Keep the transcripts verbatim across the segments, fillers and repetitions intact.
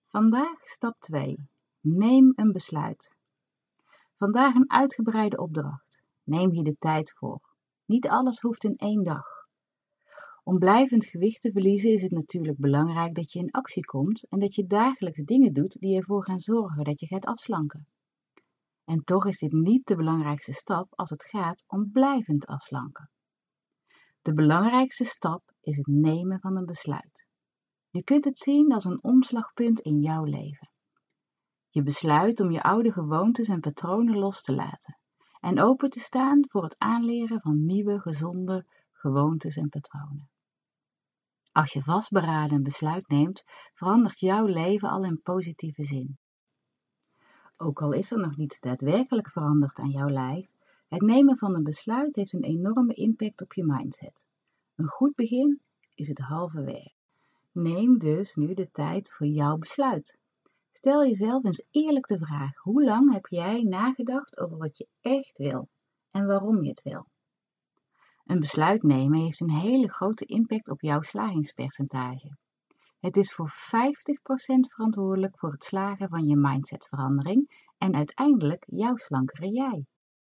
Vandaag stap twee. Neem een besluit. Vandaag een uitgebreide opdracht. Neem hier de tijd voor. Niet alles hoeft in één dag. Om blijvend gewicht te verliezen is het natuurlijk belangrijk dat je in actie komt en dat je dagelijks dingen doet die ervoor gaan zorgen dat je gaat afslanken. En toch is dit niet de belangrijkste stap als het gaat om blijvend afslanken. De belangrijkste stap is het nemen van een besluit. Je kunt het zien als een omslagpunt in jouw leven. Je besluit om je oude gewoontes en patronen los te laten en open te staan voor het aanleren van nieuwe, gezonde gewoontes en patronen. Als je vastberaden een besluit neemt, verandert jouw leven al in positieve zin. Ook al is er nog niets daadwerkelijk veranderd aan jouw lijf, het nemen van een besluit heeft een enorme impact op je mindset. Een goed begin is het halve werk. Neem dus nu de tijd voor jouw besluit. Stel jezelf eens eerlijk de vraag: hoe lang heb jij nagedacht over wat je echt wil en waarom je het wil? Een besluit nemen heeft een hele grote impact op jouw slagingspercentage. Het is voor vijftig procent verantwoordelijk voor het slagen van je mindsetverandering en uiteindelijk jouw slankere jij.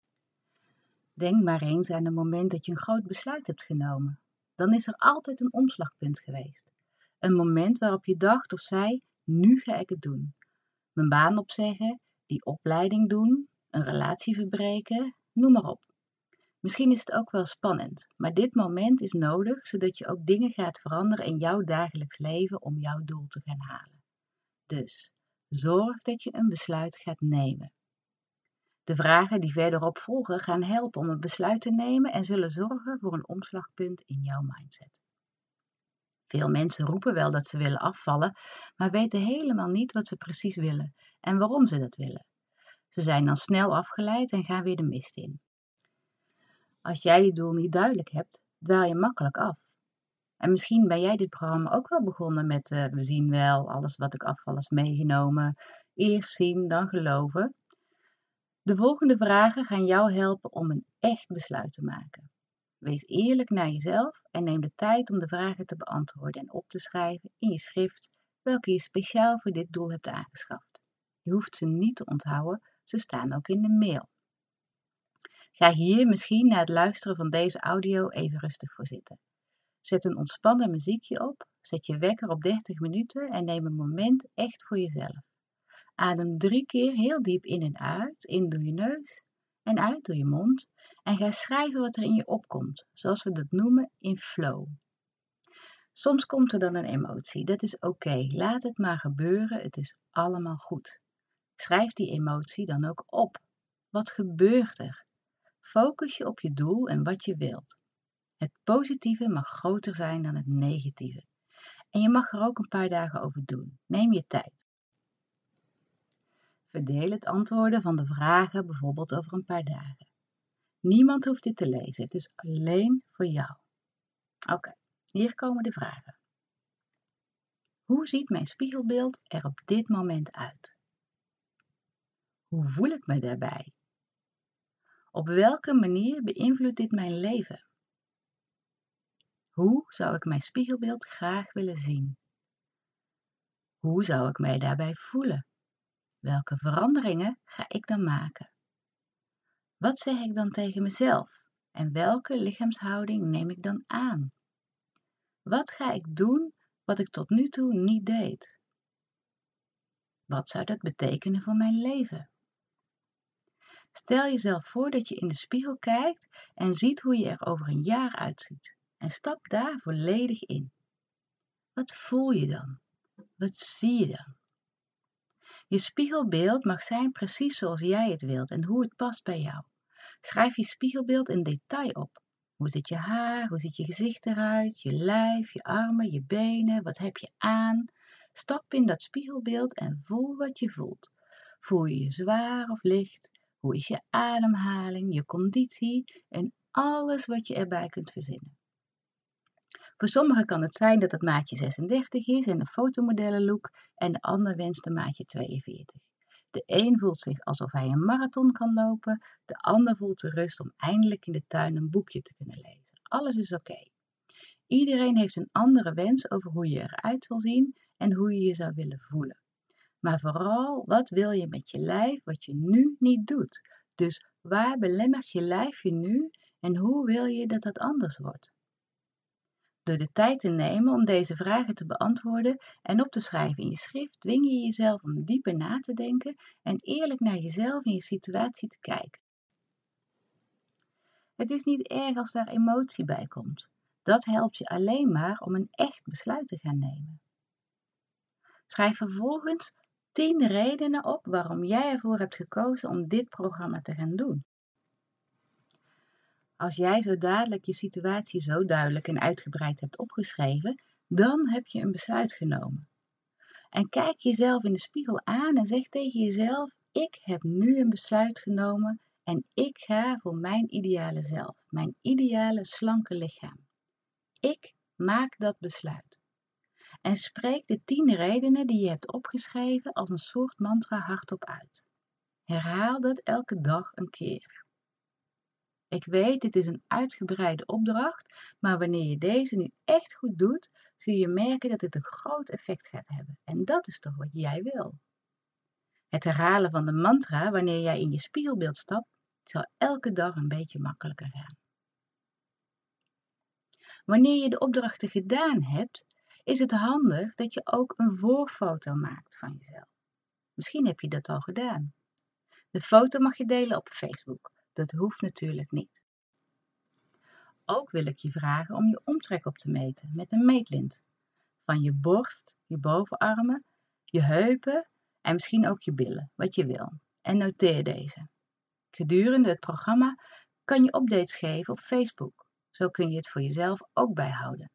Denk maar eens aan een moment dat je een groot besluit hebt genomen. Dan is er altijd een omslagpunt geweest. Een moment waarop je dacht of zei: nu ga ik het doen. Mijn baan opzeggen, die opleiding doen, een relatie verbreken, noem maar op. Misschien is het ook wel spannend, maar dit moment is nodig zodat je ook dingen gaat veranderen in jouw dagelijks leven om jouw doel te gaan halen. Dus zorg dat je een besluit gaat nemen. De vragen die verderop volgen gaan helpen om een besluit te nemen en zullen zorgen voor een omslagpunt in jouw mindset. Veel mensen roepen wel dat ze willen afvallen, maar weten helemaal niet wat ze precies willen en waarom ze dat willen. Ze zijn dan snel afgeleid en gaan weer de mist in. Als jij je doel niet duidelijk hebt, dwaal je makkelijk af. En misschien ben jij dit programma ook wel begonnen met uh, we zien wel, alles wat ik afval is meegenomen, eerst zien, dan geloven. De volgende vragen gaan jou helpen om een echt besluit te maken. Wees eerlijk naar jezelf en neem de tijd om de vragen te beantwoorden en op te schrijven in je schrift welke je speciaal voor dit doel hebt aangeschaft. Je hoeft ze niet te onthouden, ze staan ook in de mail. Ga hier misschien na het luisteren van deze audio even rustig voor zitten. Zet een ontspannen muziekje op, zet je wekker op dertig minuten en neem een moment echt voor jezelf. Adem drie keer heel diep in en uit, in door je neus en uit door je mond en ga schrijven wat er in je opkomt, zoals we dat noemen in flow. Soms komt er dan een emotie, dat is oké, laat het maar gebeuren, het is allemaal goed. Schrijf die emotie dan ook op. Wat gebeurt er? Focus je op je doel en wat je wilt. Het positieve mag groter zijn dan het negatieve. En je mag er ook een paar dagen over doen. Neem je tijd. Verdeel het antwoorden van de vragen bijvoorbeeld over een paar dagen. Niemand hoeft dit te lezen. Het is alleen voor jou. Oké, okay, hier komen de vragen. Hoe ziet mijn spiegelbeeld er op dit moment uit? Hoe voel ik me daarbij? Op welke manier beïnvloedt dit mijn leven? Hoe zou ik mijn spiegelbeeld graag willen zien? Hoe zou ik mij daarbij voelen? Welke veranderingen ga ik dan maken? Wat zeg ik dan tegen mezelf? En welke lichaamshouding neem ik dan aan? Wat ga ik doen wat ik tot nu toe niet deed? Wat zou dat betekenen voor mijn leven? Stel jezelf voor dat je in de spiegel kijkt en ziet hoe je er over een jaar uitziet. En stap daar volledig in. Wat voel je dan? Wat zie je dan? Je spiegelbeeld mag zijn precies zoals jij het wilt en hoe het past bij jou. Schrijf je spiegelbeeld in detail op. Hoe zit je haar? Hoe ziet je gezicht eruit? Je lijf, je armen, je benen? Wat heb je aan? Stap in dat spiegelbeeld en voel wat je voelt. Voel je je zwaar of licht? Hoe is je ademhaling, je conditie en alles wat je erbij kunt verzinnen. Voor sommigen kan het zijn dat het maatje zesendertig is en een fotomodellenlook en de ander wenst een maatje tweeënveertig. De een voelt zich alsof hij een marathon kan lopen, de ander voelt de rust om eindelijk in de tuin een boekje te kunnen lezen. Alles is oké. Okay. Iedereen heeft een andere wens over hoe je eruit wil zien en hoe je je zou willen voelen. Maar vooral, wat wil je met je lijf wat je nu niet doet? Dus waar belemmert je lijf je nu en hoe wil je dat dat anders wordt? Door de tijd te nemen om deze vragen te beantwoorden en op te schrijven in je schrift, dwing je jezelf om dieper na te denken en eerlijk naar jezelf en je situatie te kijken. Het is niet erg als daar emotie bij komt. Dat helpt je alleen maar om een echt besluit te gaan nemen. Schrijf vervolgens tien redenen op waarom jij ervoor hebt gekozen om dit programma te gaan doen. Als jij zo dadelijk je situatie zo duidelijk en uitgebreid hebt opgeschreven, dan heb je een besluit genomen. En kijk jezelf in de spiegel aan en zeg tegen jezelf: ik heb nu een besluit genomen en ik ga voor mijn ideale zelf, mijn ideale slanke lichaam. Ik maak dat besluit. En spreek de tien redenen die je hebt opgeschreven als een soort mantra hardop uit. Herhaal dat elke dag een keer. Ik weet, dit is een uitgebreide opdracht, maar wanneer je deze nu echt goed doet, zul je merken dat dit een groot effect gaat hebben. En dat is toch wat jij wil. Het herhalen van de mantra wanneer jij in je spiegelbeeld stapt, zal elke dag een beetje makkelijker gaan. Wanneer je de opdrachten gedaan hebt, is het handig dat je ook een voorfoto maakt van jezelf. Misschien heb je dat al gedaan. De foto mag je delen op Facebook. Dat hoeft natuurlijk niet. Ook wil ik je vragen om je omtrek op te meten met een meetlint. Van je borst, je bovenarmen, je heupen en misschien ook je billen, wat je wil. En noteer deze. Gedurende het programma kan je updates geven op Facebook. Zo kun je het voor jezelf ook bijhouden.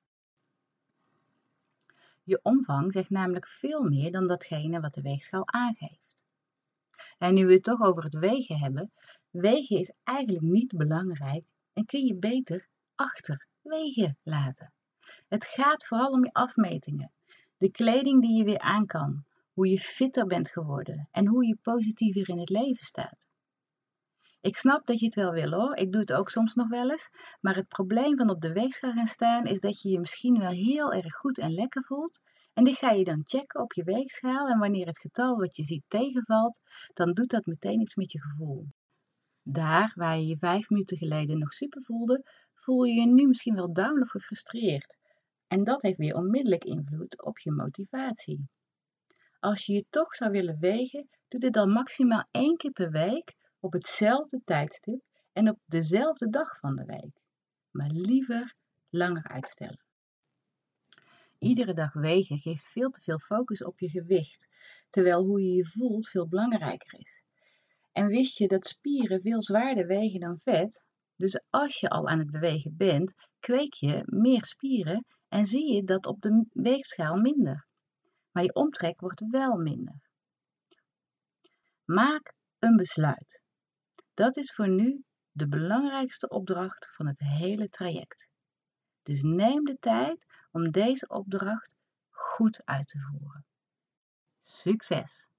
Je omvang zegt namelijk veel meer dan datgene wat de weegschaal aangeeft. En nu we het toch over het wegen hebben, wegen is eigenlijk niet belangrijk en kun je beter achterwege laten. Het gaat vooral om je afmetingen, de kleding die je weer aan kan, hoe je fitter bent geworden en hoe je positiever in het leven staat. Ik snap dat je het wel wil hoor, ik doe het ook soms nog wel eens, maar het probleem van op de weegschaal gaan staan is dat je je misschien wel heel erg goed en lekker voelt en dit ga je dan checken op je weegschaal en wanneer het getal wat je ziet tegenvalt, dan doet dat meteen iets met je gevoel. Daar waar je je vijf minuten geleden nog super voelde, voel je je nu misschien wel down of gefrustreerd. En dat heeft weer onmiddellijk invloed op je motivatie. Als je je toch zou willen wegen, doe dit dan maximaal één keer per week op hetzelfde tijdstip en op dezelfde dag van de week. Maar liever langer uitstellen. Iedere dag wegen geeft veel te veel focus op je gewicht, terwijl hoe je je voelt veel belangrijker is. En wist je dat spieren veel zwaarder wegen dan vet? Dus als je al aan het bewegen bent, kweek je meer spieren en zie je dat op de weegschaal minder. Maar je omtrek wordt wel minder. Maak een besluit. Dat is voor nu de belangrijkste opdracht van het hele traject. Dus neem de tijd om deze opdracht goed uit te voeren. Succes!